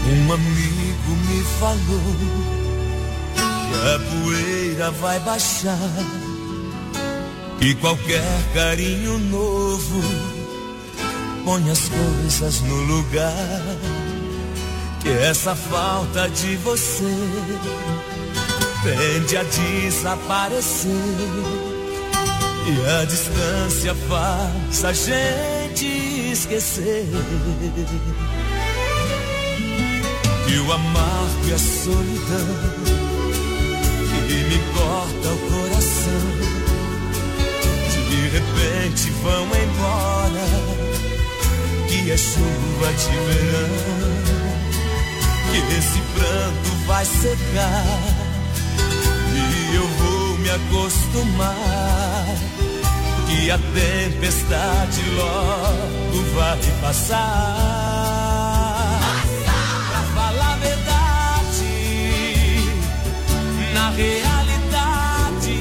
Um amigo me falou que a poeira vai baixar, que qualquer carinho novo põe as coisas no lugar, que essa falta de você tende a desaparecer e a distância faz a gente esquecer que o amargo e a solidão que me corta o coração de repente vão embora, que é chuva de verão, que esse pranto vai secar e eu vou me acostumar, que a tempestade logo vai passar. Pra falar a verdade, na realidade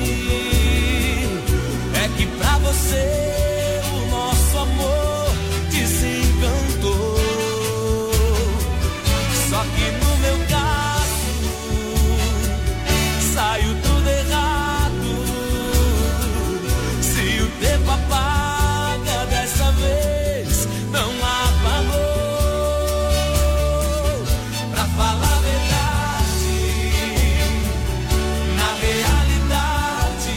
é que pra você o nosso amor desencantou. Só que no meu caso saiu tudo errado. Se o tempo apaga dessa vez, não apagou. Pra falar a verdade, na realidade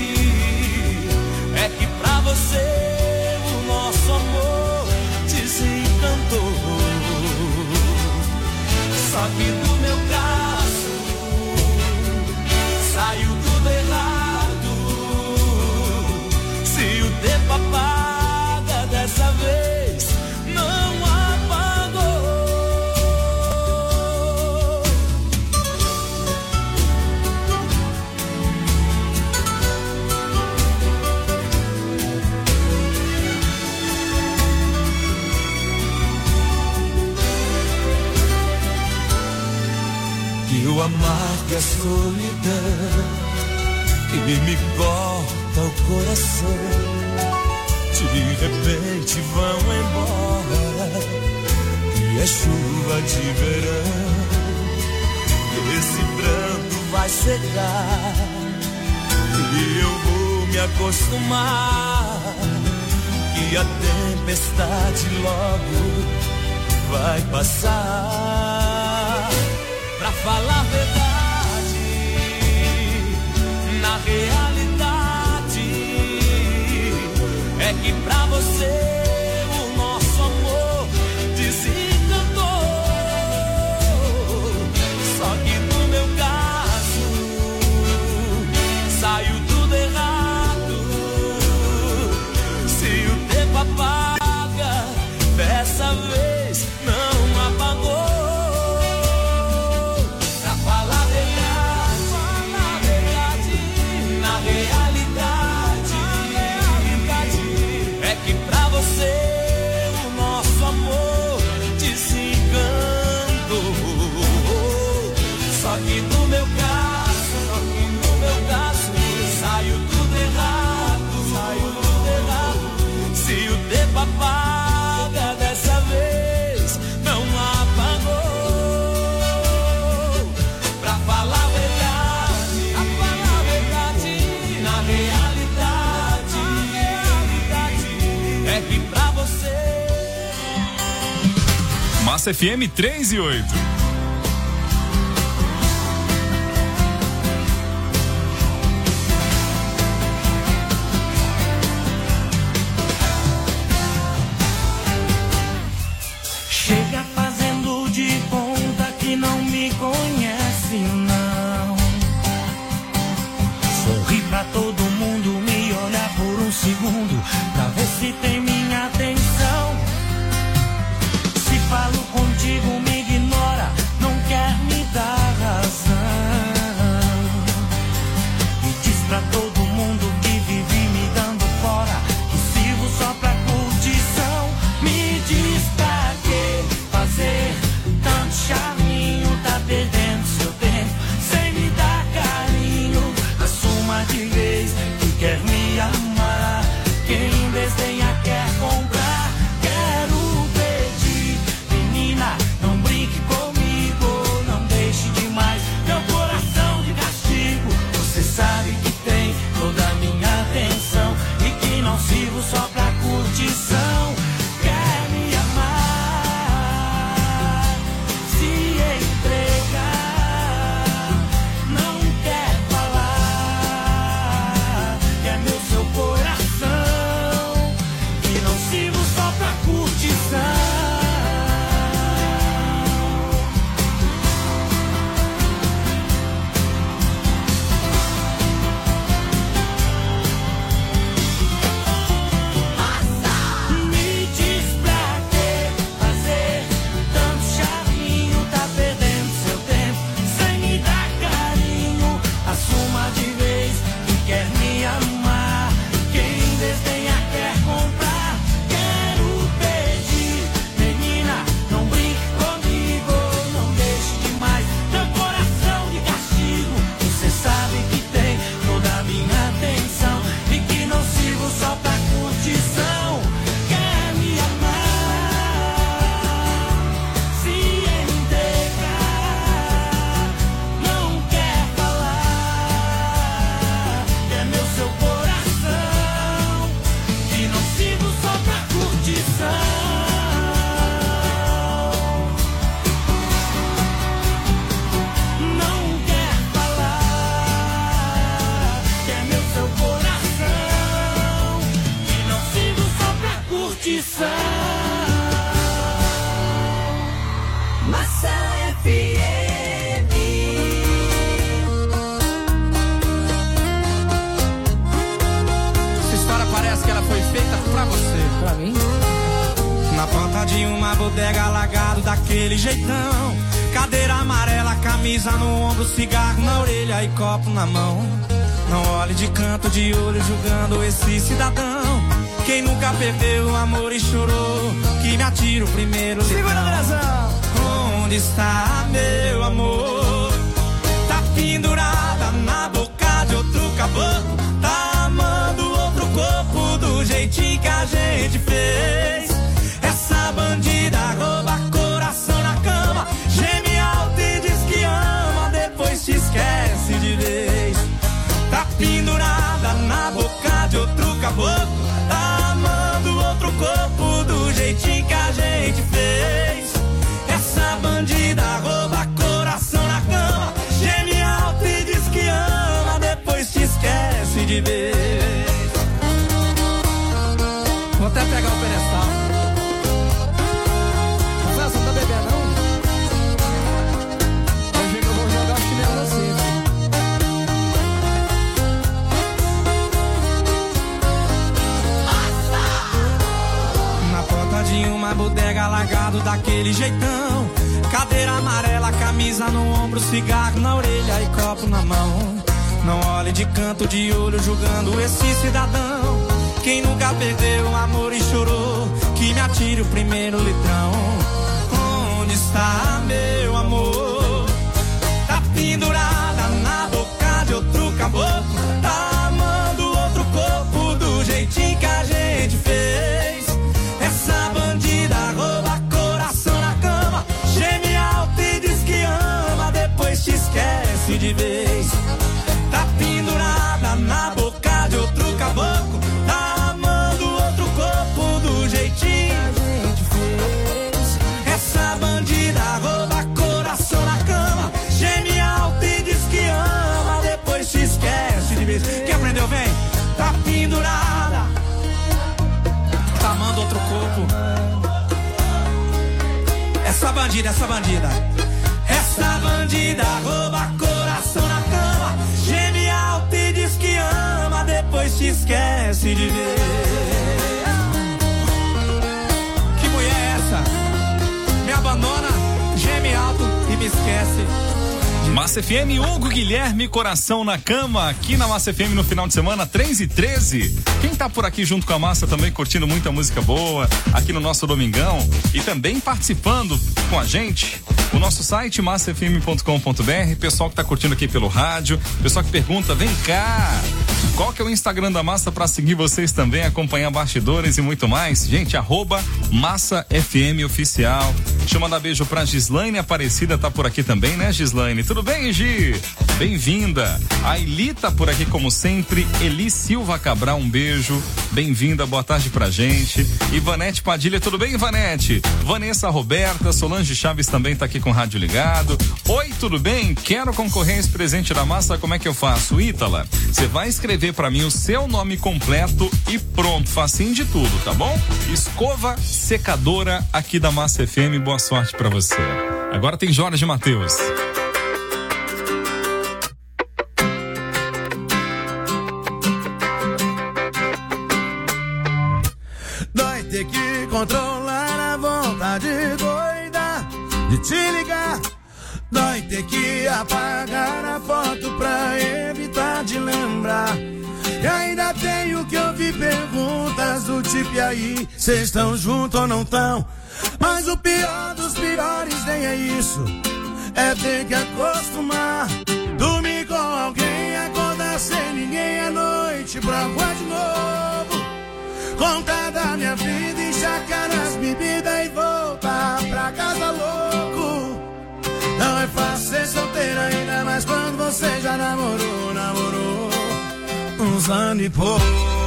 é que pra você o nosso amor desencantou. Só que no meu caso saiu tudo errado. Se o tempo apaga dessa vez, não apagou. Que o amargo e a solidão que me corta o coração de repente vão embora, que é chuva de verão, que esse pranto vai secar e eu vou me acostumar, que a tempestade logo vai passar. Pra falar a verdade, na realidade é que pra você o nosso amor desencantou. Só que no meu caso saiu tudo errado. Se o tempo apaga dessa vez, não apagou. O nosso amor desencantou. Só que no meu caso saiu tudo errado. Se o tempo apaga dessa vez, não apagou. Pra falar a verdade, na realidade é que pra você. Massa FM 3 e 8. Chega fazendo de conta que não me conhece, não. Sorri pra todo mundo, me olhar por um segundo, pra ver se tem minha atenção. Se falo contigo, me ignora, Massa FM. Essa história parece que ela foi feita pra você. Pra mim? Na porta de uma bodega, largado daquele jeitão. Cadeira amarela, camisa no ombro, cigarro na orelha e copo na mão. Não olhe de canto de olho julgando esse cidadão. Quem nunca perdeu o amor e chorou, que me atira o primeiro litrão. Segura, Brasão! Onde está meu amor? Tá pendurada na boca de outro caboclo. Tá amando outro corpo do jeitinho que a gente fez. Essa bandida rouba coração na cama, geme alto e diz que ama, depois te esquece de vez. Tá pendurada na boca de outro caboclo. Tá amando outro corpo do jeitinho que a gente fez. Essa bandida rouba coração na cama, geme alto e diz que ama, depois te esquece de vez. Vou até pegar o pedestal. Você não tá bebendo, não? Hoje eu vou jogar o chinelo assim. Na porta de uma bodega, largado daquele jeitão. Cadeira amarela, camisa no ombro, cigarro na orelha e copo na mão. Não olhe de canto de olho julgando esse cidadão. Quem nunca perdeu o amor e chorou, que me atire o primeiro litrão. Onde está meu amor? Tá pendurada na boca de outro caboclo. Tá amando outro corpo do jeitinho que a gente fez. Essa bandida rouba coração na cama, geme alto e diz que ama, depois te esquece de vez. Tá pendurada na boca de outro caboclo. Tá amando outro corpo do jeitinho que a gente fez. Essa bandida rouba coração na cama, geme alto e diz que ama, depois te esquece de vez. Quem aprendeu, vem? Tá pendurada, tá amando outro corpo. Essa bandida, essa bandida. Essa bandida rouba coração na cama, geme alto e diz que ama, depois te esquece de ver. Que mulher é essa? Me abandona, geme alto e me esquece. Massa FM, Hugo Guilherme, Coração na Cama, aqui na Massa FM no final de semana, 3h13. Quem tá por aqui junto com a Massa também curtindo muita música boa, aqui no nosso Domingão, e também participando com a gente, o nosso site massafm.com.br, pessoal que tá curtindo aqui pelo rádio, pessoal que pergunta, vem cá, qual que é o Instagram da Massa pra seguir vocês também, acompanhar bastidores e muito mais? Gente, @MassaFMOficial. Deixa eu mandar beijo pra Gislaine Aparecida, tá por aqui também, né, Gislaine? Tudo bem, Gi? Bem-vinda. A Eli tá por aqui como sempre. Eli Silva Cabral, um beijo. Bem-vinda, boa tarde pra gente. Ivanete Padilha, tudo bem, Ivanete? Vanessa Roberta, Solange Chaves também tá aqui com o rádio ligado. Oi, tudo bem? Quero concorrer a esse presente da Massa, como é que eu faço? Ítala, você vai escrever pra mim o seu nome completo e pronto, facinho de tudo, tá bom? Escova secadora aqui da Massa FM, boa sorte pra você. Agora tem Jorge Mateus. Dói ter que controlar a vontade doida de te ligar. Dói ter que apagar a foto pra evitar de lembrar. E ainda tenho que ouvir perguntas do tipo, e aí, cês estão juntos ou não tão? Mas o pior dos piores nem é isso, é ter que acostumar. Dormir com alguém, acordar sem ninguém à noite pra rua de novo. Contar da minha vida, encharcar nas bebidas e voltar pra casa louco. Não é fácil ser solteiro ainda, mas quando você já namorou uns anos e pouco.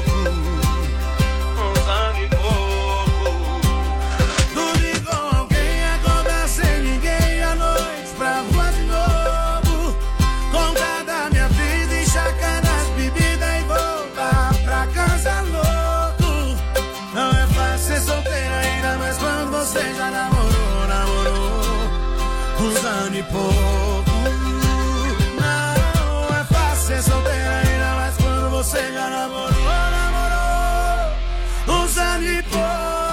Uns anos e pouco. Dormir com alguém, acordar sem ninguém à noite pra rua de novo. Contar da minha vida, encharcar nas bebidas e voltar pra casa louco. Não é fácil ser solteiro ainda, mas quando você já namorou uns anos e pouco. Não é fácil ser solteira, ainda mais quando você já namorou uns anos e pouco.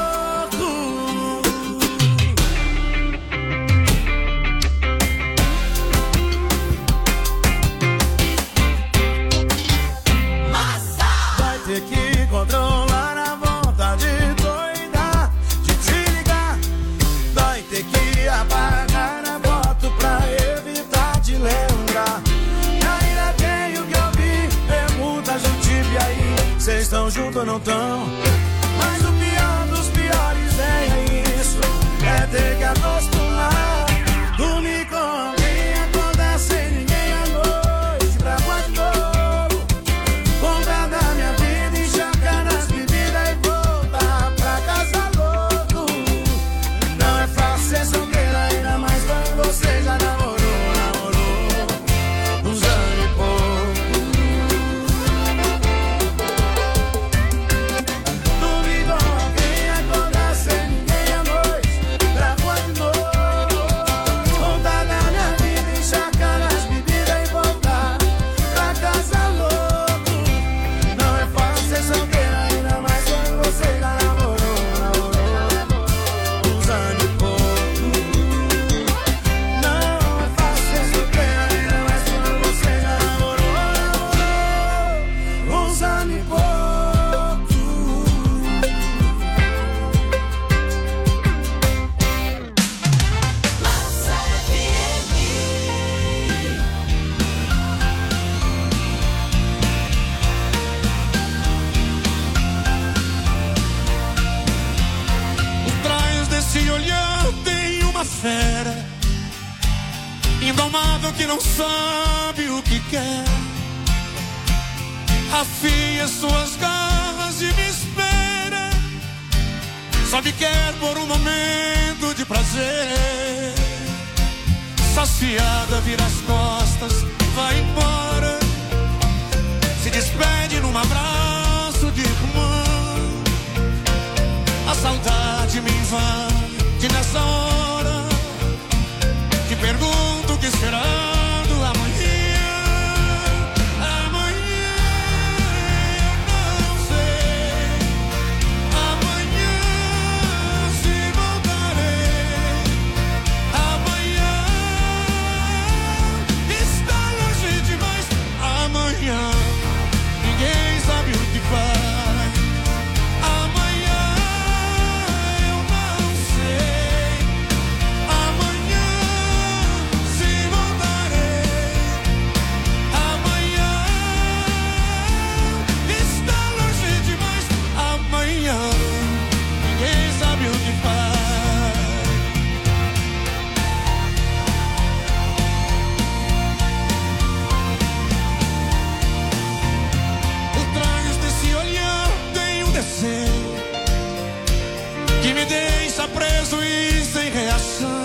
Vai ter que controlar a vontade doida de te ligar. Vai ter que apagar a foto pra evitar de lembrar. E ainda tenho que ouvir perguntas do tipo: e aí, vocês estão juntos ou não estão? Mas o pior dos piores é isso, é ter que acostumar. Dormir com alguém, acordar sem ninguém à noite. Pra quando de novo contar da minha vida, encharcar nas bebidas e voltar pra casa louco. Não é fácil ser solteira, ainda mais quando você já namorou uns anos e pouco. Dormir com alguém, acordar sem ninguém à noite. Pra quando de novo contar da minha vida, encharcar nas bebidas e voltar pra casa louco. Não é fácil ser solteira, ainda mais quando você já namorou uns anos e pouco. Não é fácil ser solteira, ainda mais quando você já namorou uns anos e pouco. Por trás desse olhar tem uma fera indomável que não sabe o que quer. Afia suas garras e me espera. Só me quer por um momento de prazer. Saciada, vira as costas, vai embora. Se despede num abraço de irmã. A saudade me invade nessa hora. Te pergunto o que será do amanhã. Amanhã eu não sei. Amanhã se voltarei. Amanhã está longe demais. Amanhã ninguém sabe o que faz. Amanhã eu não sei. Amanhã se voltarei. Amanhã está longe demais. Amanhã ninguém sabe o que faz. Por trás desse olhar tem um desenho que me deixa preso e sem reação.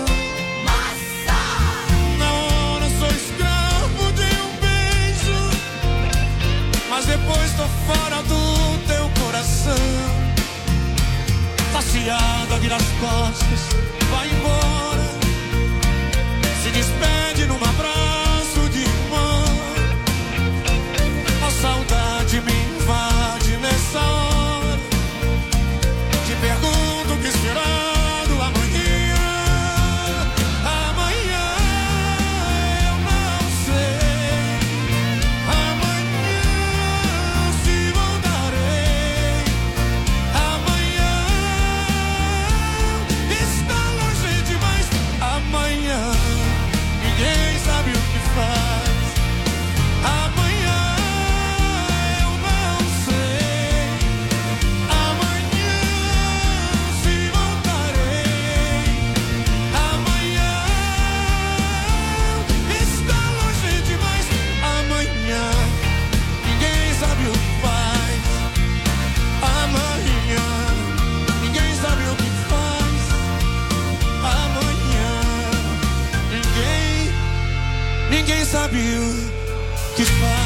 Na hora sou escravo de um beijo, mas depois tô fora do teu coração. Saciada, vira as costas, vai embora. Se despede num abraço de irmã. A saudade me invade nessa hora. Te pergunto o que será do amanhã. Amanhã eu não sei. Amanhã se voltarei. Amanhã está longe demais. Amanhã ninguém sabe o que faz. Amanhã eu não sei. Amanhã se voltarei. Amanhã está longe demais. Amanhã ninguém sabe o que faz. Amanhã ninguém sabe o que faz. Amanhã ninguém sabe o que faz.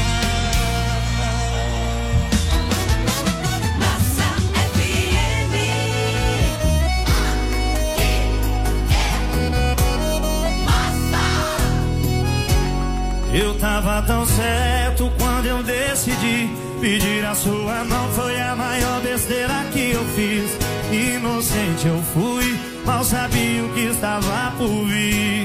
Massa Eu tava tão certo quando eu decidi pedir a sua mão. Foi a maior besteira que eu fiz. Inocente eu fui, mal sabia o que estava por vir.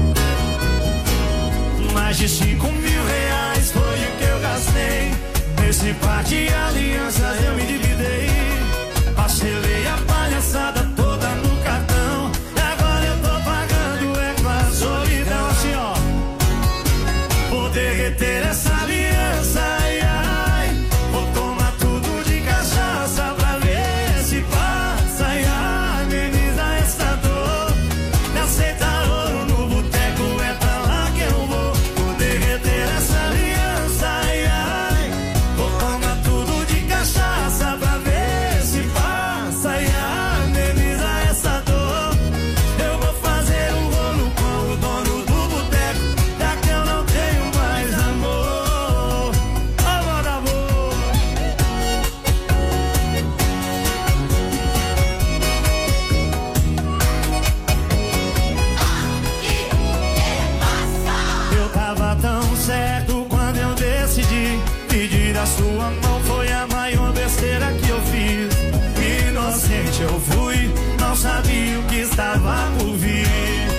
Mais de 5 mil reais foi o que eu gastei. Nesse par de alianças eu me dividei. Parcelei a palhaçada toda no cartão. E agora eu tô pagando é com a solidão. Assim ó, vou derreter essa aliança, ai, ai. Vou tomar tudo de cachaça pra ver se passa, ai, ai. Ameniza essa dor. Me aceita ouro no boteco, é pra lá que eu vou. Vou derreter essa aliança, ai, ai. Vou tomar tudo de cachaça pra ver se passa, ai, ai. Ameniza essa dor. Eu vou fazer um rolo com o dono do boteco, já que eu não tenho mais amor. Amor, amor. Eu tava tão certo quando eu decidi pedir a sua mão. Foi a maior besteira que eu fiz. Inocente eu fui, não sabia o que estava por vir.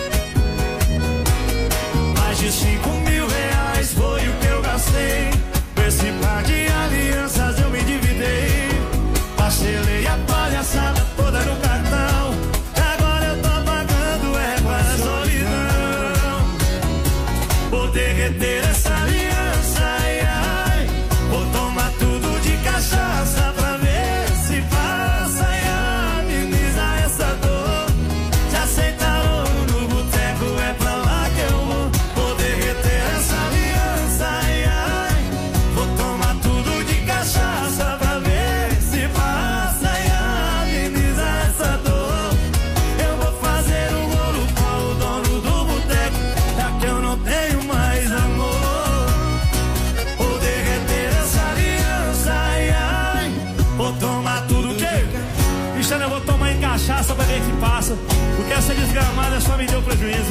Mais de 5 mil reais foi o que eu gastei. Com esse par de alianças eu me dividei. Parcelei a palhaçada toda no cartão. E agora eu tô pagando é com a solidão. Vou derreter essa aliança, ai, ai. Vou tomar tudo de cachaça pra ver se passa, ai, ai. Ameniza essa dor. Já aceitaram no boteco, é pra lá que eu vou. Vou derreter essa aliança, ai, ai. Vou tomar tudo de cachaça pra ver se passa, ai, ai. Ameniza essa dor. Eu vou fazer um rolo com o dono do boteco, já que eu não tenho mais amor. Vou derreter essa aliança, ai, ai. Vou tomar tudo que... Cristiano, eu vou tomar em cachaça pra ver se passa, porque essa desgramada só me deu prejuízo.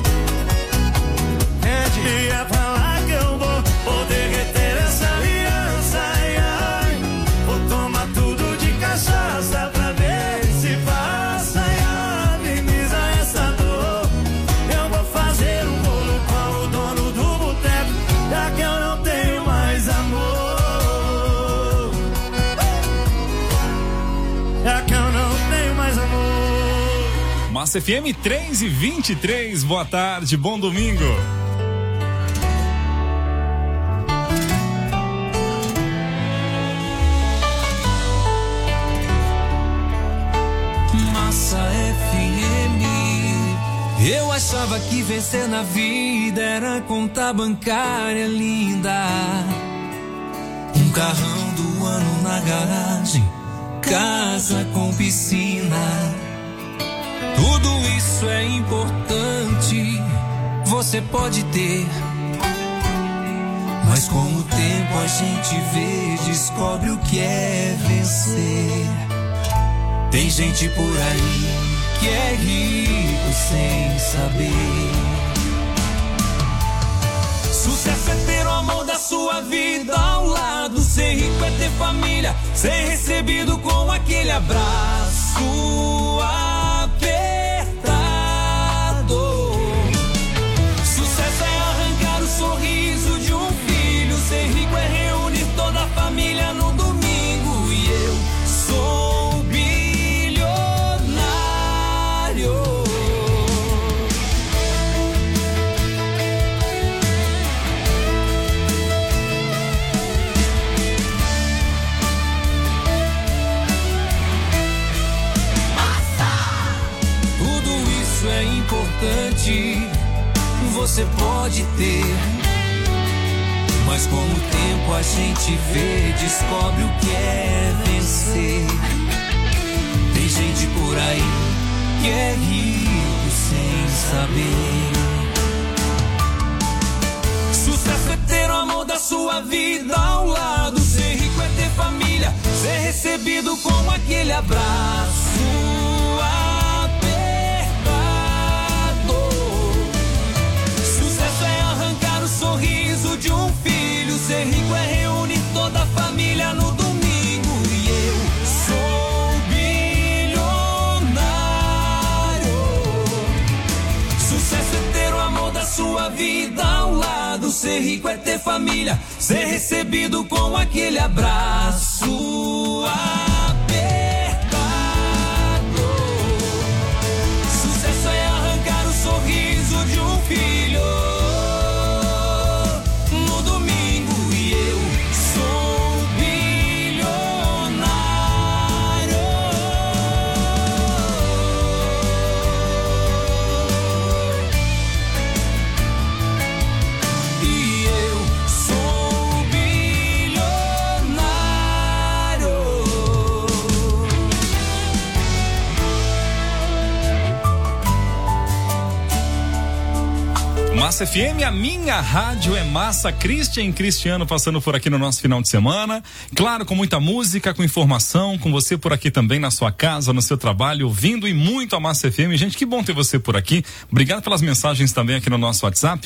E é pra lá que eu vou. Vou derreter essa aliança, ai, ai. Vou tomar tudo de cachaça pra ver se passa, ai, ai. Ameniza essa dor. Eu vou fazer um bolo com o dono do boteco, já que eu não tenho mais amor. Já que eu não tenho mais amor. Massa FM 3h23, boa tarde, bom domingo. Massa FM. Eu achava que vencer na vida era conta bancária linda, um carrão do ano na garagem, casa com piscina. Tudo isso é importante, você pode ter, mas com o tempo a gente vê, descobre o que é vencer. Tem gente por aí que é rico sem saber. Sucesso é ter o amor da sua vida ao lado. Ser rico é ter família, ser recebido com aquele abraço apertado. Sucesso é arrancar o sorriso de um filho. Ser rico é reunir toda a família no domingo. E eu sou bilionário. É importante, você pode ter, mas com o tempo a gente vê, descobre o que é vencer. Tem gente por aí que é rico sem saber. Sucesso é ter o amor da sua vida ao lado. Ser rico é ter família, ser recebido com aquele abraço apertado. Sucesso é arrancar o sorriso vida ao lado. Ser rico é ter família, ser recebido com aquele abraço apertado. Sucesso é arrancar o sorriso de um filho no domingo, e eu sou bilionário. E eu sou bilionário. Massa FM, a minha rádio é massa. Christian Cristiano passando por aqui no nosso final de semana. Claro, com muita música, com informação, com você por aqui também na sua casa, no seu trabalho, ouvindo e muito a Massa FM. Gente, que bom ter você por aqui. Obrigado pelas mensagens também aqui no nosso WhatsApp,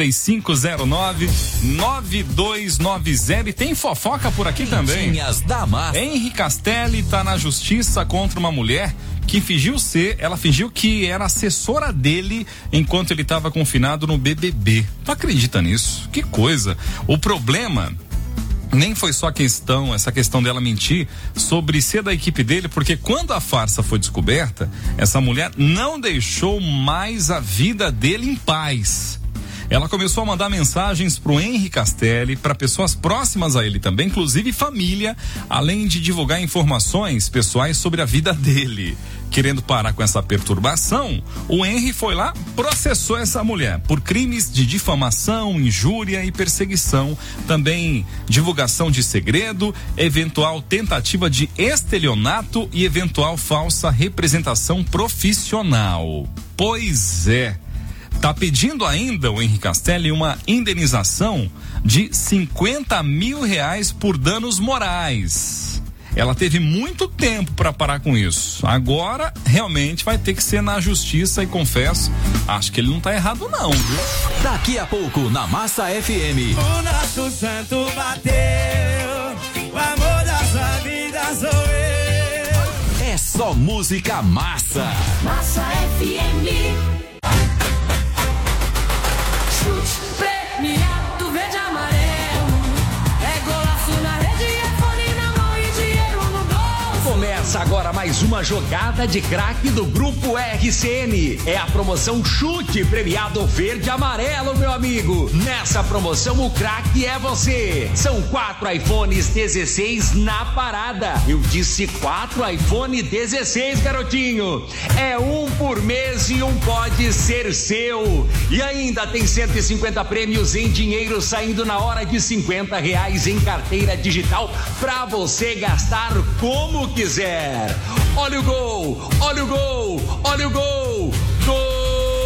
1135099290. E tem fofoca por aqui também. Da massa. Henri Castelli tá na justiça contra uma mulher que ela fingiu que era assessora dele enquanto ele estava confinado no BBB. Tu acredita nisso? Que coisa. O problema nem foi só essa questão dela mentir sobre ser da equipe dele, porque quando a farsa foi descoberta, essa mulher não deixou mais a vida dele em paz. Ela começou a mandar mensagens pro Henri Castelli, para pessoas próximas a ele também, inclusive família, além de divulgar informações pessoais sobre a vida dele. Querendo parar com essa perturbação, o Henri foi lá, processou essa mulher por crimes de difamação, injúria e perseguição, também divulgação de segredo, eventual tentativa de estelionato e eventual falsa representação profissional. Pois é. Tá pedindo ainda o Henri Castelli uma indenização de R$50 mil por danos morais. Ela teve muito tempo para parar com isso. Agora, realmente, vai ter que ser na justiça e confesso, acho que ele não tá errado não, viu? Daqui a pouco, na Massa FM. O nosso santo bateu, o amor da sua vida sou eu. É só música massa. Massa FM. Premiado verde e amarelo, é golaço na rede, é fone na mão e dinheiro no bolso. Começa agora mais uma jogada de craque do Grupo RCN. É a promoção Chute Premiado Verde e Amarelo, meu amigo. Nessa promoção o craque é você. São 4 iPhones 16 na parada. Eu disse 4 iPhone 16, garotinho. É um por mês e um pode ser seu. E ainda tem 150 prêmios em dinheiro saindo na hora de R$50 em carteira digital pra você gastar como quiser. Olha o gol, olha o gol, olha o gol, gol!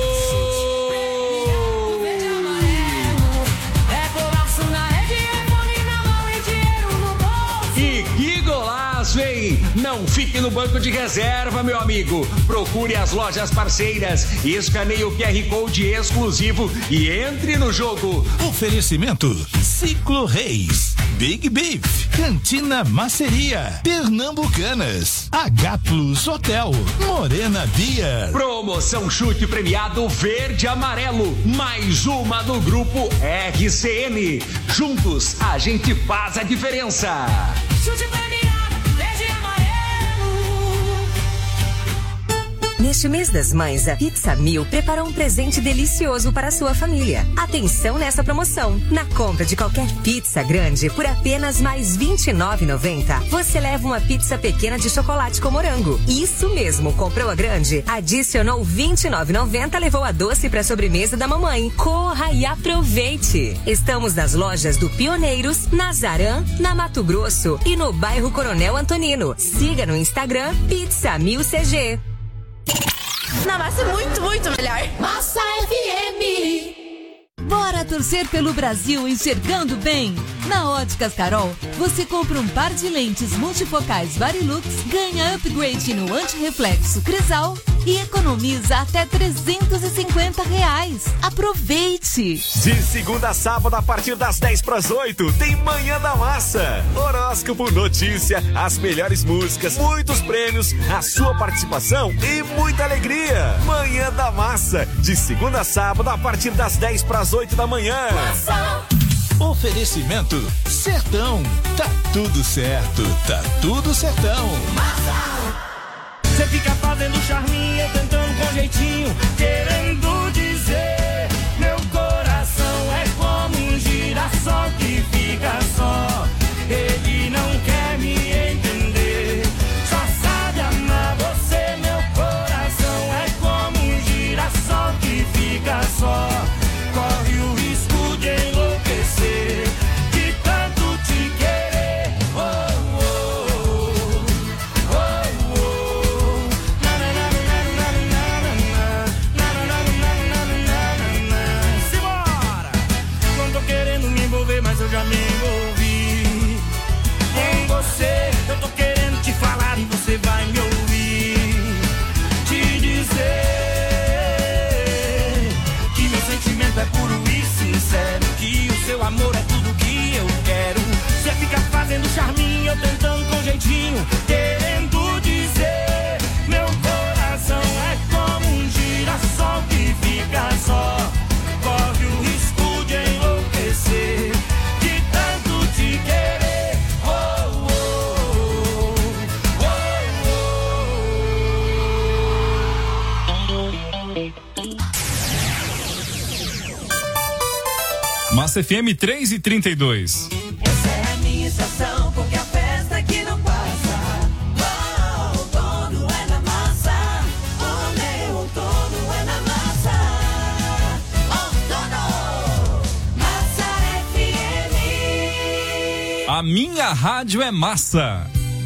E que golaço, hein? Não fique no banco de reserva, meu amigo. Procure as lojas parceiras, escaneie o QR Code exclusivo e entre no jogo. Oferecimento Ciclo Reis, Big Beef, Cantina Maceria, Pernambucanas, H Plus Hotel, Morena Beer. Promoção Chute Premiado Verde e Amarelo, mais uma do Grupo RCN. Juntos a gente faz a diferença. Chute premiado verde e amarelo. Neste mês das mães, a Pizza Mil preparou um presente delicioso para a sua família. Atenção nessa promoção. Na compra de qualquer pizza grande por apenas mais R$ 29,90, você leva uma pizza pequena de chocolate com morango. Isso mesmo, comprou a grande, adicionou R$ 29,90, levou a doce para a sobremesa da mamãe. Corra e aproveite. Estamos nas lojas do Pioneiros, na Zarã, na Mato Grosso e no bairro Coronel Antonino. Siga no Instagram Pizza Mil CG. Na massa é muito, muito melhor. Massa FM. Bora torcer pelo Brasil enxergando bem? Na Óticas Carol, você compra um par de lentes multifocais Varilux, ganha upgrade no antirreflexo Crisal e economiza até R$350. Aproveite! De segunda a sábado, a partir das 7:50, tem Manhã da Massa. Horóscopo, notícia, as melhores músicas, muitos prêmios, a sua participação e muita alegria. Manhã da Massa, de segunda a sábado, a partir das 7:50 da manhã. Oferecimento Sertão. Tá tudo certo, tá tudo Sertão. Você fica fazendo charminho, tentando com jeitinho, querendo dizer: meu coração é como um girassol que fica só. Ele não quer me entender, só sabe amar você. Meu coração é como um girassol que fica só. Corre o risco de enlouquecer, de tanto te querer. Oh, oh, oh, oh, oh. Na, na, na, na, na, na, na, na, na, na. Simbora! Não tô querendo me envolver, mas eu já me envolvi em você. Eu tô querendo te falar e você vai me ouvir. Te dizer que meu sentimento é puro e sincero, que o seu amor é tudo que eu quero. Você fica fazendo charminho, eu tentando com jeitinho, querendo dizer: meu coração é como um girassol que fica só. Corre o risco de enlouquecer, de tanto te querer. Oh, oh, oh, oh. Massa FM 3:32. Essa é a minha estação, porque a festa aqui não passa. Oh, o dono é na massa, o meu outono é na massa. Outono, Massa FM. A minha rádio é massa.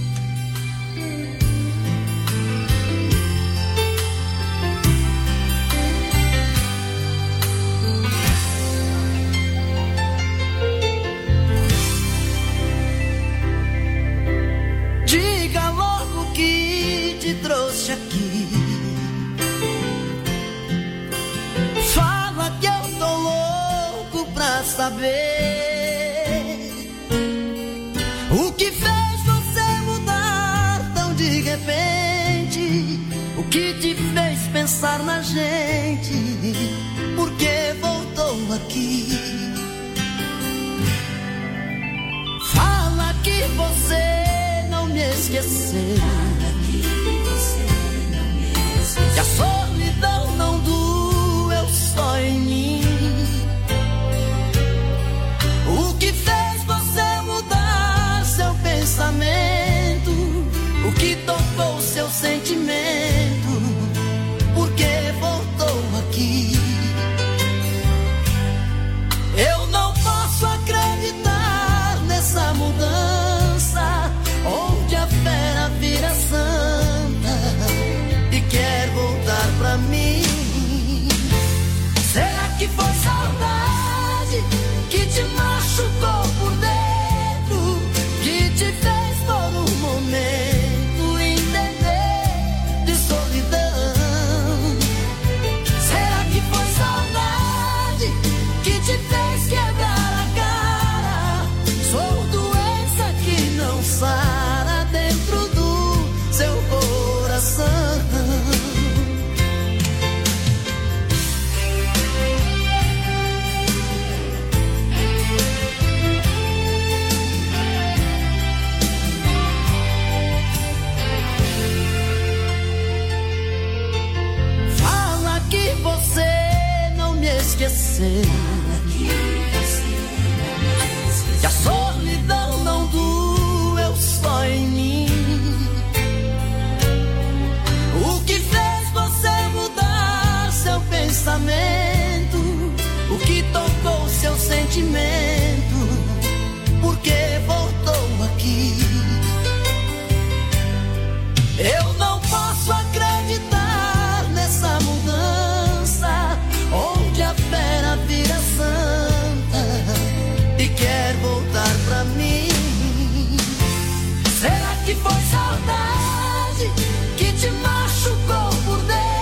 Diga logo que te trouxe aqui. Fala que eu tô louco pra saber o que fez você mudar tão de repente. O que te fez pensar na gente? Por que voltou aqui? Fala que você não me esqueceu, que a solidão não doeu só em mim. O que fez você mudar seu pensamento? O que tocou seu sentimento? Por que voltou aqui? Eu não posso acreditar nessa mudança, onde a fera vira santa e quer voltar pra mim. Será que foi saudade que te machucou por dentro, que te fez por um momento entender de solidão? Será que foi saudade que te fez quebrar a cara? Sou doença que não sara dentro do seu coração. Fala que você não me esqueceu, que a solidão não doeu só em mim. O que fez você mudar seu pensamento? O que tocou seu sentimento? Por que voltou aqui? Eu não posso acreditar nessa mudança, onde a fera vira santa e quer voltar pra mim. Será que foi saudade que te machucou por dentro?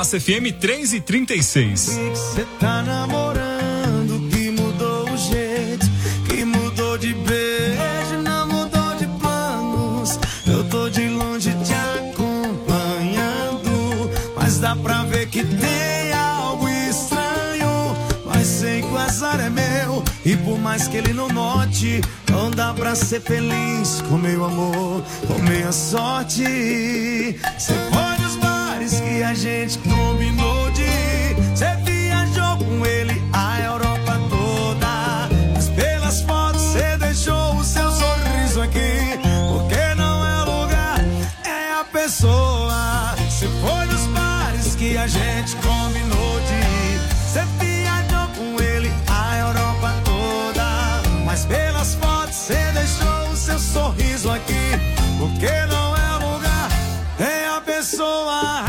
Massa FM 3h36. Cê tá namorando, que mudou o jeito, que mudou de beijo, não mudou de planos. Eu tô de longe te acompanhando, mas dá pra ver que tem algo estranho. Mas sei que o azar é meu, e por mais que ele não note, não dá pra ser feliz com meu amor, com minha sorte. Cê foi nos bares que a gente combinou de ir, cê viajou com ele a Europa toda, mas pelas fotos cê deixou o seu sorriso aqui, porque não é o lugar, é a pessoa. Cê foi nos bares que a gente combinou de ir, cê viajou com ele a Europa toda, mas pelas fotos cê deixou o seu sorriso aqui, porque não é o lugar, é a pessoa.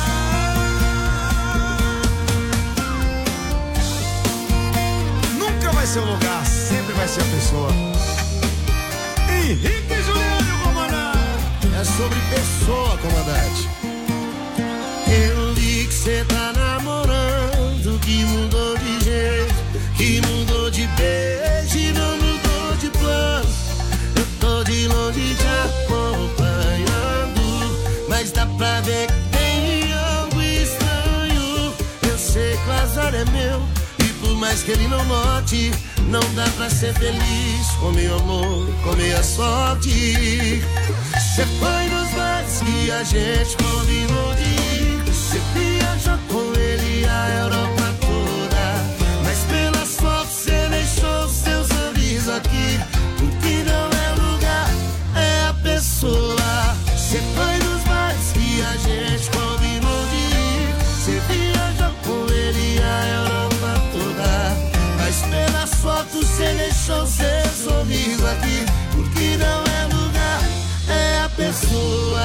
Nunca vai ser o lugar, sempre vai ser a pessoa. Henrique e Juliano, comandante. É sobre pessoa, comandante. Eu li que cê tá namorando, que mudou de jeito, que mudou de beijo e não mudou de plano. Eu tô de longe te acompanhando, mas dá pra ver que tem algo estranho. Eu sei que o azar é meu, e por mais que ele não note, não dá pra ser feliz com meu amor, com minha sorte. Cê foi nos bares que a gente combinou de ir, cê viajou com ele a Europa toda, mas pelas fotos cê deixou seu sorriso aqui, porque não é lugar, é a pessoa. Cê foi nos bares que a gente combinou de ir, cê viajou com ele a Europa toda, mas pelas fotos cê deixou seu sorriso aqui, porque não é lugar, é a pessoa.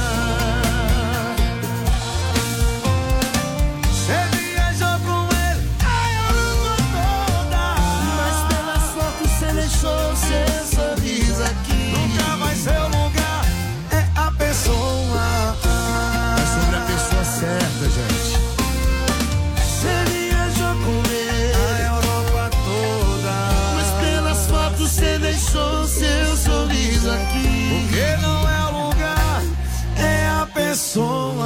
Cê viajou com ele a Europa toda, mas pelas fotos cê deixou seu sorriso aqui. Nunca vai ser o lugar, é a pessoa. É sobre a pessoa certa, gente. Cê viajou com ele a Europa toda, mas pelas fotos cê deixou seu sorriso aqui, porque não é o lugar, é a pessoa.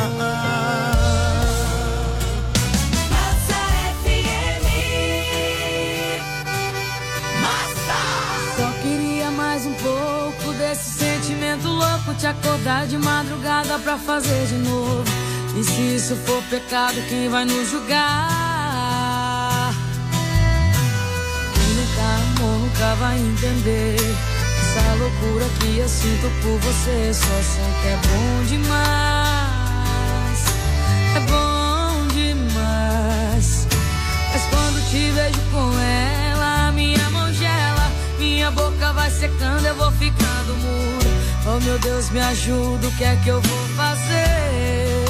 Massa FM. Massa. Só queria mais um pouco desse sentimento louco, te acordar de madrugada pra fazer de novo. E se isso for pecado, quem vai nos julgar? Quem nunca amou nunca vai entender essa loucura que eu sinto por você. Só sei que é bom demais, é bom demais. Mas quando te vejo com ela, minha mão gela, minha boca vai secando, eu vou ficando mudo. Oh meu Deus, me ajuda, o que é que eu vou fazer?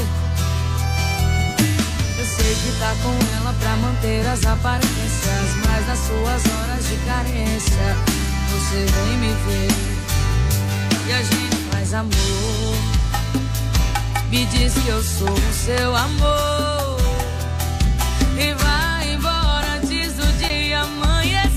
Eu sei que tá com ela pra manter as aparências, mas nas suas horas de carência você vem me ver e a gente faz amor. Me diz que eu sou o seu amor e vai embora antes do dia amanhecer.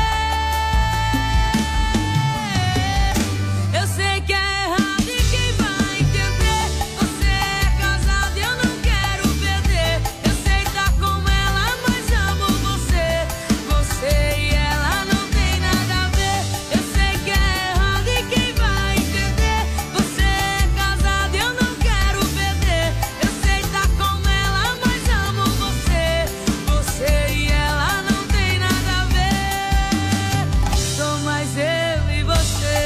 Eu sei que é errado e quem vai entender? Você é casado e eu não quero perder. Eu sei que tá com ela, mas amo você. Você e ela não tem nada a ver. Eu sei que é errado e quem vai entender? Você é casado e eu não quero perder. Eu sei que tá com ela, mas amo você. Você e ela não tem nada a ver. Sou mais eu e você.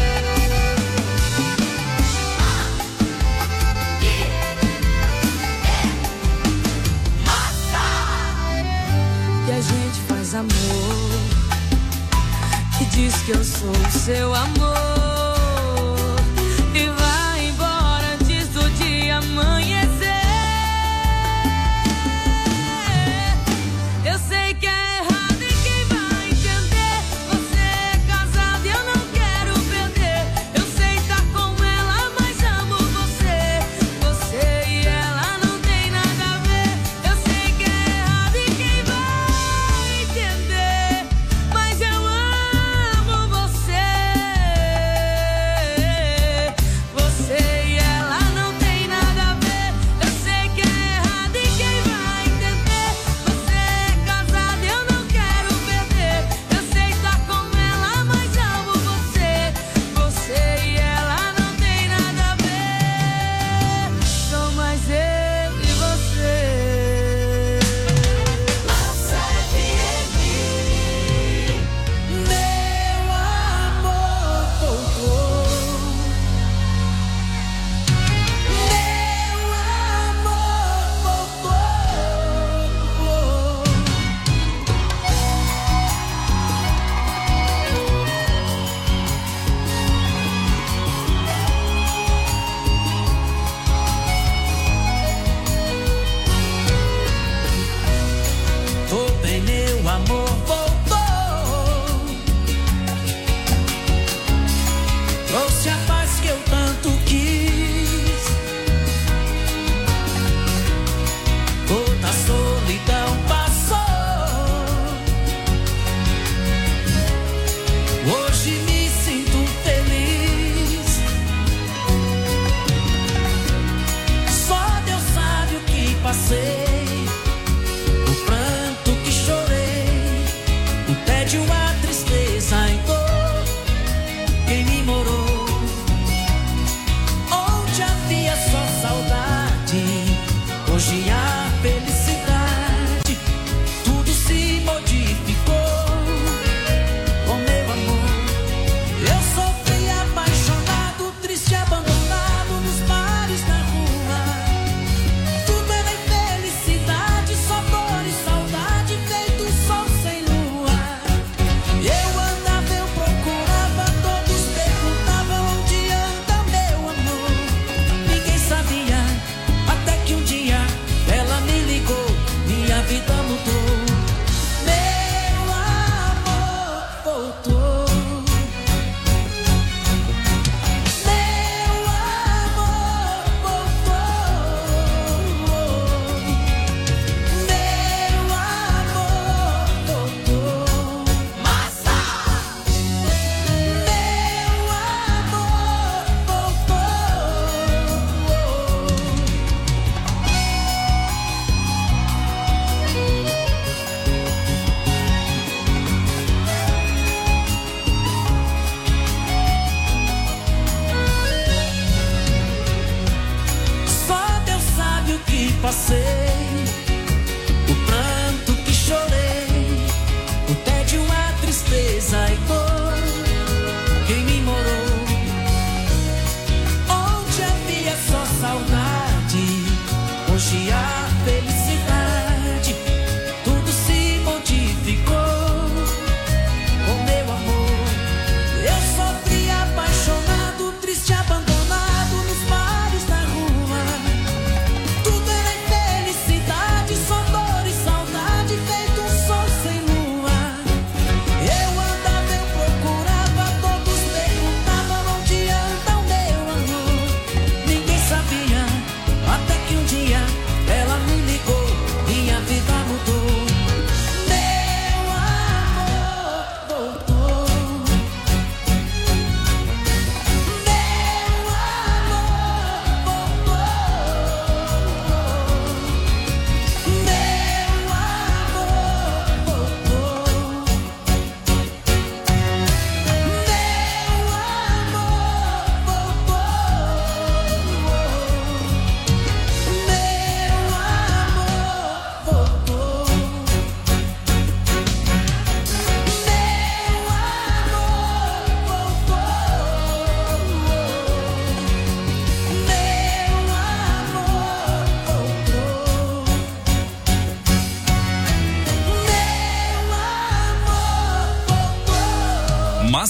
Que a gente faz amor e diz que eu sou o seu amor e vai embora antes do dia amanhecer. Eu sei que é errado e quem vai entender? Você é casado e eu não quero perder. Eu sei que tá com ela, mas amo você. Você e ela não tem nada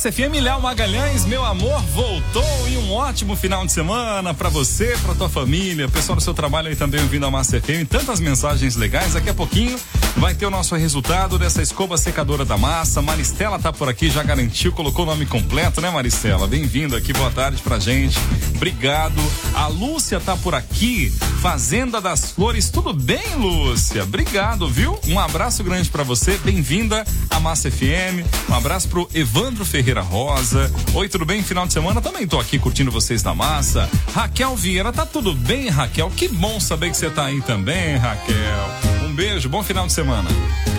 Massa FM, Léo Magalhães, meu amor, voltou e um ótimo final de semana pra você, pra tua família, pessoal do seu trabalho aí também ouvindo a Massa FM, tantas mensagens legais. Daqui a pouquinho vai ter o nosso resultado dessa escova secadora da Massa. Maristela tá por aqui, já garantiu, colocou o nome completo, né, Maristela? Bem-vindo aqui, boa tarde pra gente. Obrigado. A Lúcia tá por aqui, Fazenda das Flores. Tudo bem, Lúcia? Obrigado, viu? Um abraço grande pra você, bem-vinda à Massa FM. Um abraço pro Evandro Ferreira Rosa. Oi, tudo bem? Final de semana também tô aqui curtindo vocês na Massa. Raquel Vieira, tá tudo bem, Raquel? Que bom saber que você tá aí também, Raquel. Um beijo, bom final de semana.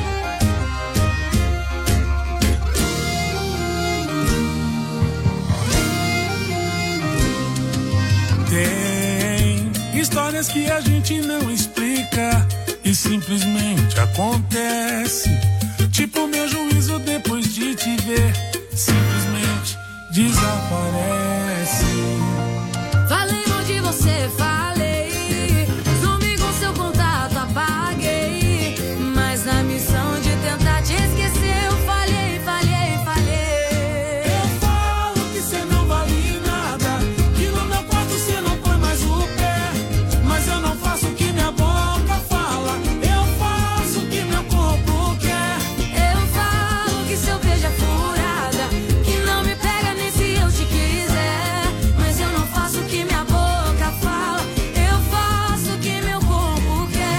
Tem histórias que a gente não explica e simplesmente acontece. Tipo meu juízo depois de te ver, simplesmente desaparece. Falei mal de você, falei. Sumi com seu contato, apaguei. Mas na missão de tentar te esquecer, eu falhei, falhei, falhei. Eu falo que cê não vale nada, que no meu quarto cê não põe mais o pé. Mas eu não faço o que minha boca fala, eu faço o que meu corpo quer. Eu falo que seu beijo é furada, que não me pega nem se eu te quiser. Mas eu não faço o que minha boca fala, eu faço o que meu corpo quer.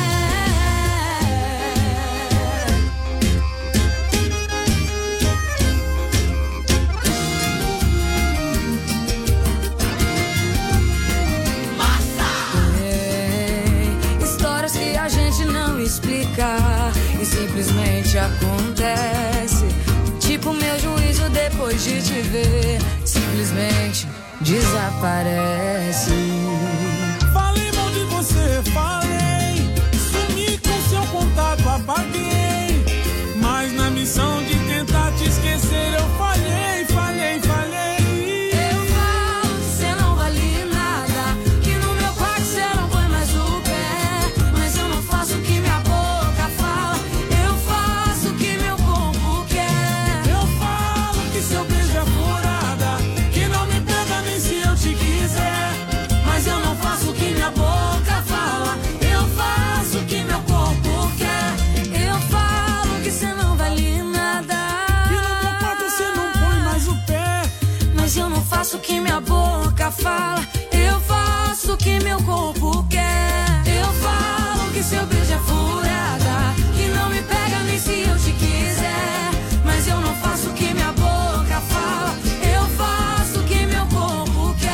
Tem histórias que a gente não explica e simplesmente acontece. Tipo meu juízo depois de te ver, simplesmente desaparece. Falei mal de você, falei. Sumi com seu contato, apaguei. Mas na missão de tentar te esquecer, eu falhei, falhei, falhei. Eu falo que cê não vale nada, que no meu quarto cê não põe mais o pé. Mas eu não faço o que minha boca fala, eu faço o que meu corpo quer. Eu falo que seu beijo é furada, que não me pega nem se eu te quiser. Mas eu não faço o que minha boca fala, eu faço o que meu corpo quer. Eu falo que cê não vale nada, E no meu quarto cê não põe mais o pé. mas eu não faço o que minha boca fala, eu faço o que meu corpo quer. Eu falo que seu beijo é furada, que não me pega nem se eu te quiser. Mas eu não faço o que minha boca fala, eu faço o que meu corpo quer.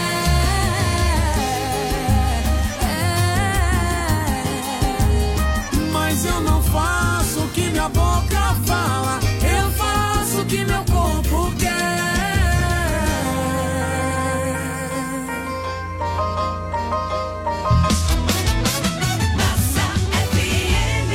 Mas eu não faço o que minha boca fala, Eu faço o que meu corpo quer. Massa FM.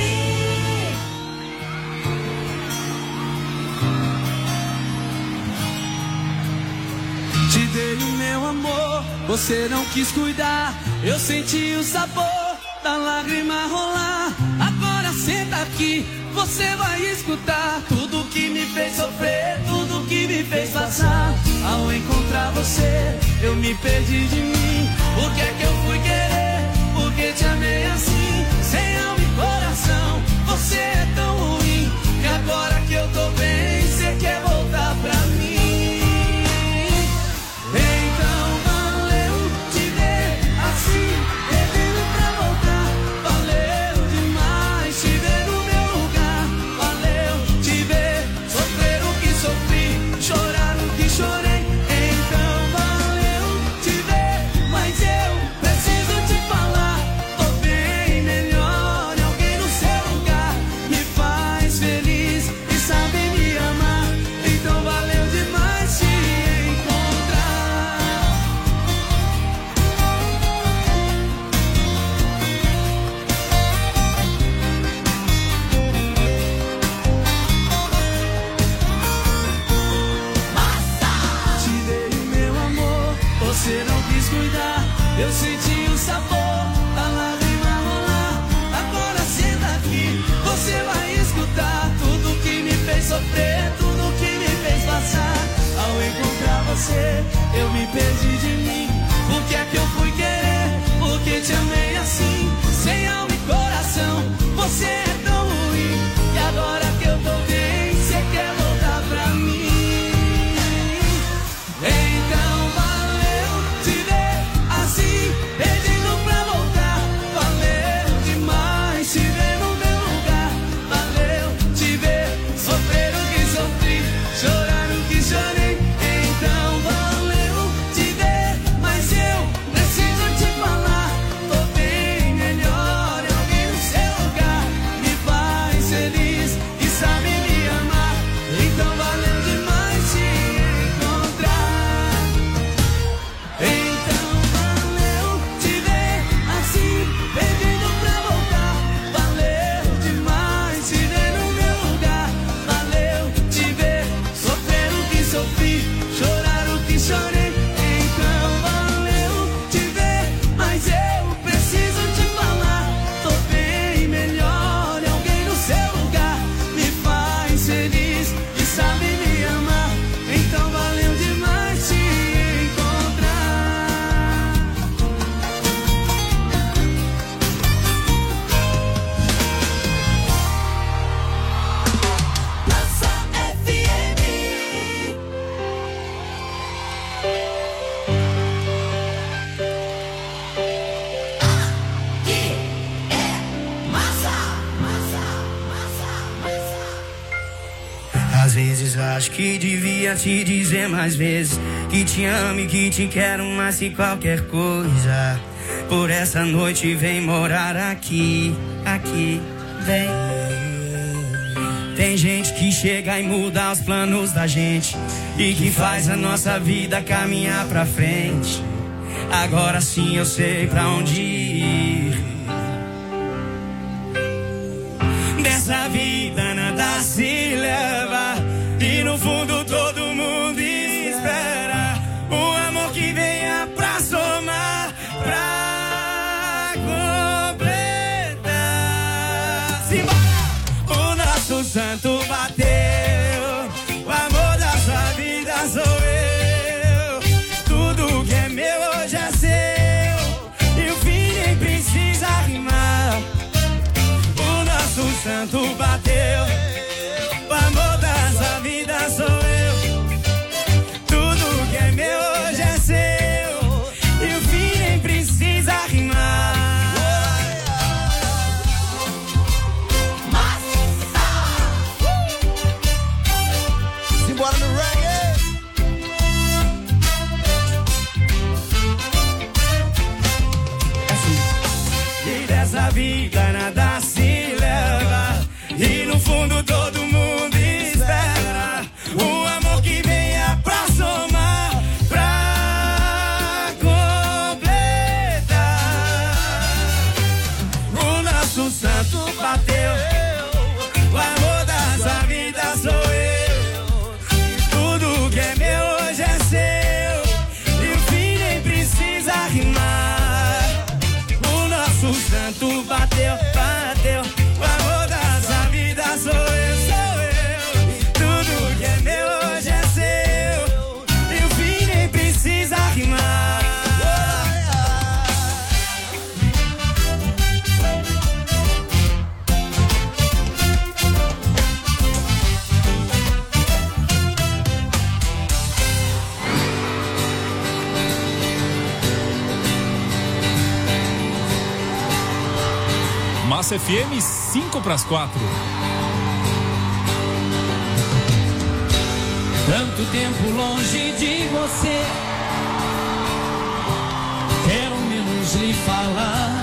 Te dei o meu amor, você não quis cuidar. Eu senti o sabor da lágrima rolar. Agora senta aqui, você vai escutar tudo que me fez sofrer, tudo que me fez passar. Ao encontrar você, eu me perdi de mim. Por que é que eu fui querer? Por que te amei assim? Sem alma e coração, você é tão ruim. E agora que eu tô bem, você quer voltar pra mim. Então valeu te ver assim, perdendo pra voltar. Valeu demais te ver no meu lugar. Valeu te ver sofrer o que sofri, chorar o que chorei. Então valeu te ver, mas eu preciso te falar. Tô bem melhor, e alguém no seu lugar me faz feliz e sabe me amar. Então valeu demais te encontrar. Te dei o meu amor, você não quis cuidar. Eu senti o sabor da lágrima rolar. Agora senta aqui, você vai escutar tudo que me fez sofrer, tudo que me fez passar. Ao Às vezes acho que devia te dizer mais vezes que te amo e que te quero mais que qualquer coisa. Por essa noite vem morar aqui, aqui, vem. Tem gente que chega e muda os planos da gente e que faz a nossa vida caminhar pra frente. Agora sim eu sei pra onde ir. Dessa vida nada se leva e no fundo todo mundo espera um amor que venha pra somar, pra completar. Simbora! O nosso santo bateu, o amor da sua vida sou eu. Tudo que é meu hoje é seu e o fim nem precisa rimar. O nosso santo bateu, o amor da sua vida sou eu. Tudo que é meu hoje é seu e o fim nem precisa rimar. Simbora no reggae. E dessa vida nada se leva e no fundo todo mundo espera um amor que venha pra somar, pra completar. O nosso santo bateu, o amor da sua vida sou eu. Tudo que é meu hoje é seu e o fim nem precisa rimar. O nosso santo bateu, bateu, o amor da sua vida sou eu, sou eu. Tudo que é meu hoje é seu e o fim nem precisa rimar. Massa FM 5:04. Tanto tempo longe de você, quero menos lhe falar.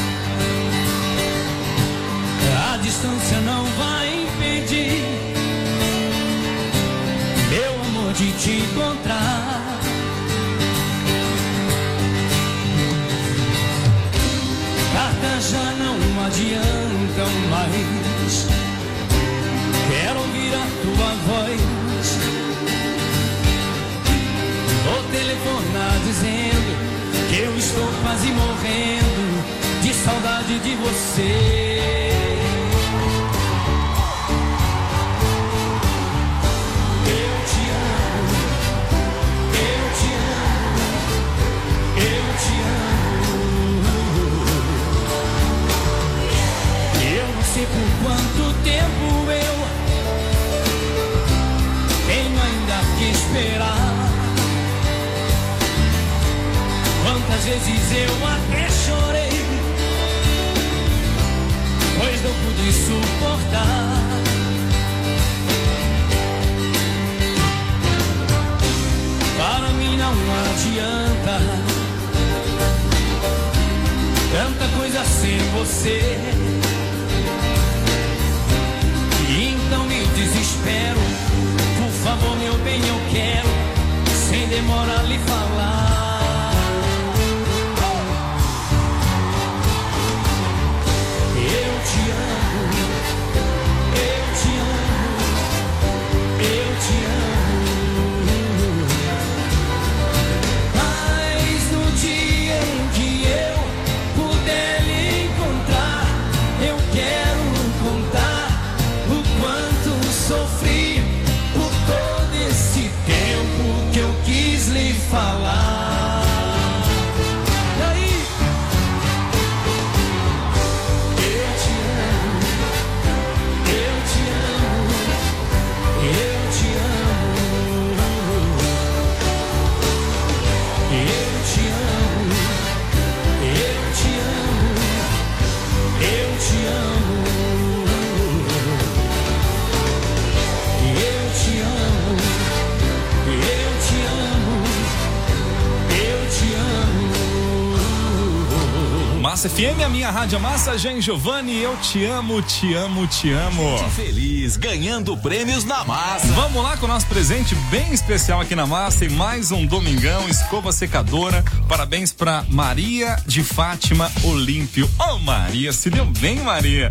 A distância não vai impedir meu amor de te encontrar. Cartas já não adiantam mais, quero ouvir a tua voz. Vou telefonar dizendo que eu estou quase morrendo de saudade de você. Eu te amo, eu te amo, eu te amo. Eu não sei por quanto tempo eu tenho ainda que esperar. Quantas vezes eu até chorei, pois não pude suportar. Para mim não adianta tanta coisa sem você. E então me desespero. Por favor, meu bem, eu quero sem demora lhe falar. Massa FM, a minha rádio Massa, Jean Giovanni, eu te amo, te amo, te amo. Gente feliz, ganhando prêmios na Massa. Vamos lá com o nosso presente bem especial aqui na Massa e mais um domingão, escova secadora. Parabéns pra Maria de Fátima Olímpio. Ô, Maria, se deu bem, Maria.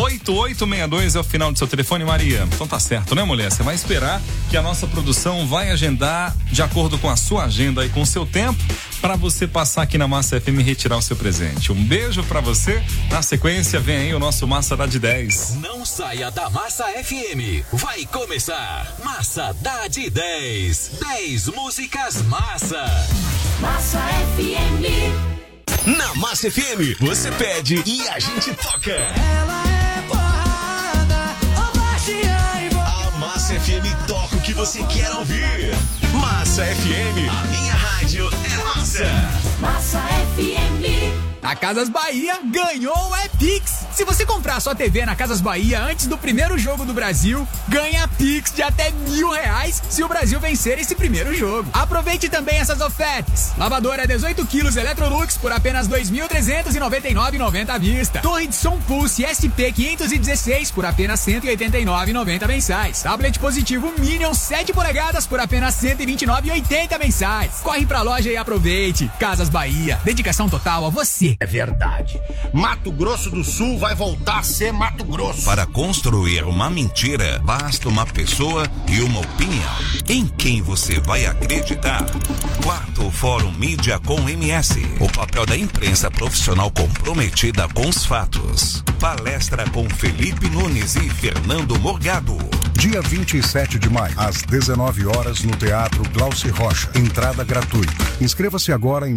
8862 é o final do seu telefone, Maria. Então tá certo, né, mulher? Você vai esperar que a nossa produção vai agendar de acordo com a sua agenda e com o seu tempo para você passar aqui na Massa FM e retirar o seu presente. Um beijo pra você. Na sequência, vem aí o nosso Massa dá de 10. Não saia da Massa FM. Vai começar Massa dá de 10. 10 músicas Massa. Massa FM. Na Massa FM, você pede e a gente toca. Ela é porrada, ô baixinha e A Massa FM toca o que você quer ouvir. Massa FM, a minha rádio é Massa. Massa FM. A Casas Bahia ganhou o Pix. Se você comprar sua TV na Casas Bahia antes do primeiro jogo do Brasil, ganha Pix de até R$1.000 se o Brasil vencer esse primeiro jogo. Aproveite também essas ofertas. Lavadora 18 quilos Electrolux por apenas R$ 2.399,90 à vista. Torre de som Pulse SP 516 por apenas R$ 189,90 mensais. Tablet positivo Minion 7 polegadas por apenas R$ 129,80 mensais. Corre pra loja e aproveite. Casas Bahia, dedicação total a você. É verdade. Mato Grosso do Sul vai voltar a ser Mato Grosso. Para construir uma mentira, basta uma pessoa e uma opinião. Em quem você vai acreditar? Quarto Fórum Mídia com MS. O papel da imprensa profissional comprometida com os fatos. Palestra com Felipe Nunes e Fernando Morgado. Dia 27 de maio, às 19 horas, no Teatro Glauci Rocha. Entrada gratuita. Inscreva-se agora em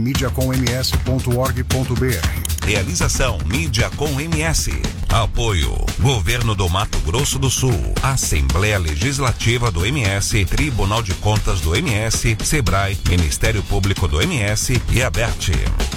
mediacoms.org.br. Realização Mídia com MS. Apoio Governo do Mato Grosso do Sul, Assembleia Legislativa do MS, Tribunal de Contas do MS, Sebrae, Ministério Público do MS e Aberte.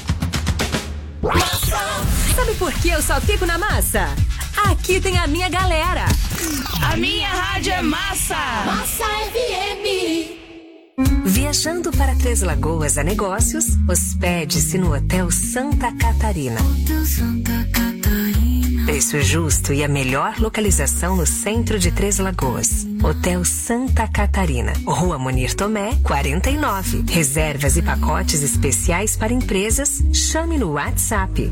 Sabe por que eu só fico na Massa? Aqui tem a minha galera. A minha rádio é Massa. Massa FM. Viajando para Três Lagoas a negócios, hospede-se no Hotel Santa Catarina. Preço justo e a melhor localização no centro de Três Lagoas. Hotel Santa Catarina, Rua Munir Tomé, 49. Reservas e pacotes especiais para empresas. Chame no WhatsApp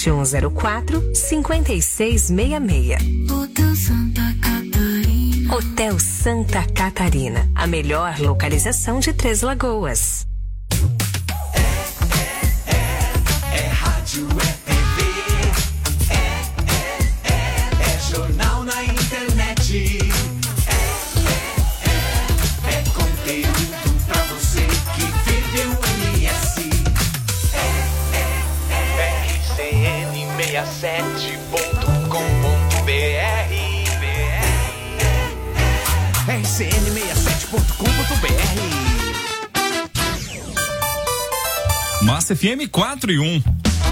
2104-5666. Hotel Santa Catarina. Hotel Santa Catarina, a melhor localização de Três Lagoas. É rádio, é TV, é jornal na internet, é conteúdo pra você que vive o MS. RCN67.com.br. RCN67.com.br. Massa FM 4 e 1.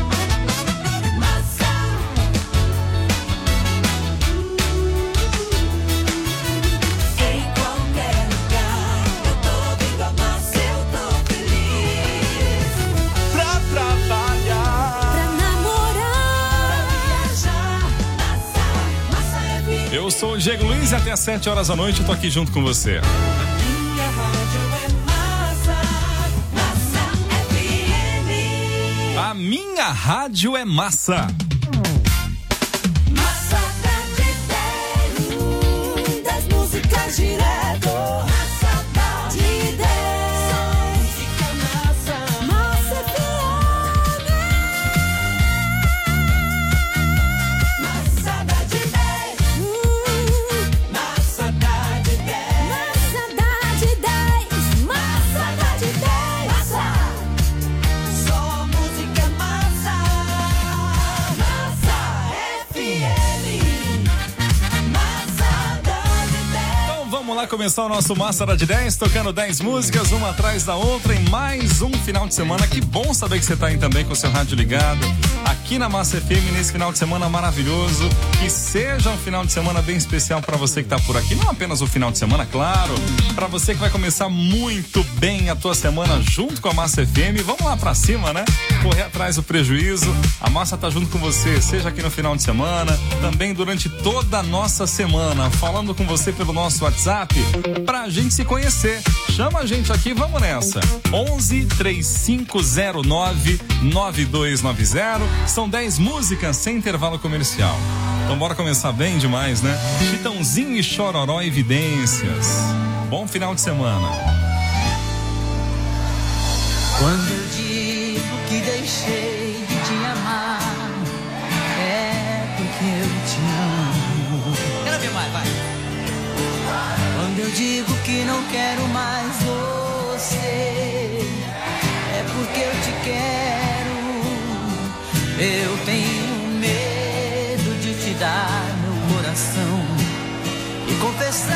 Eu sou o Diego Luiz e até às 7 horas da noite eu tô aqui junto com você. A minha rádio é Massa. Massa dá de 10. 10 músicas direto. Massa dá de 10. Só música Massa. Massa FM. Massa dá de 10. Massa dá de 10. Massa dá de 10. Massa dá de 10. Massa. Só música Massa. Massa FM. Massa dá de 10. Então vamos lá começar o nosso Massa dá de 10, tocando 10 músicas, uma atrás da outra, em mais um final de semana. Que bom saber que você tá aí também com o seu rádio ligado, aqui na Massa FM, nesse final de semana maravilhoso. Que seja um final de semana bem especial para você que tá por aqui, não apenas o final de semana, claro, para você que vai começar muito bem a tua semana junto com a Massa FM. Vamos lá pra cima, né? correr atrás do prejuízo. A Massa tá junto com você, seja aqui no final de semana, também durante toda a nossa semana, falando com você pelo nosso WhatsApp, pra gente se conhecer. Chama a gente aqui, vamos nessa. 11-3509-9290. São 10 músicas sem intervalo comercial. Então bora começar bem demais, né? Chitãozinho e Chororó Evidências. Bom final de semana. Quando eu digo que deixei de te amar, é porque eu te amo. Quero ver mais, vai. Quando eu digo que não quero mais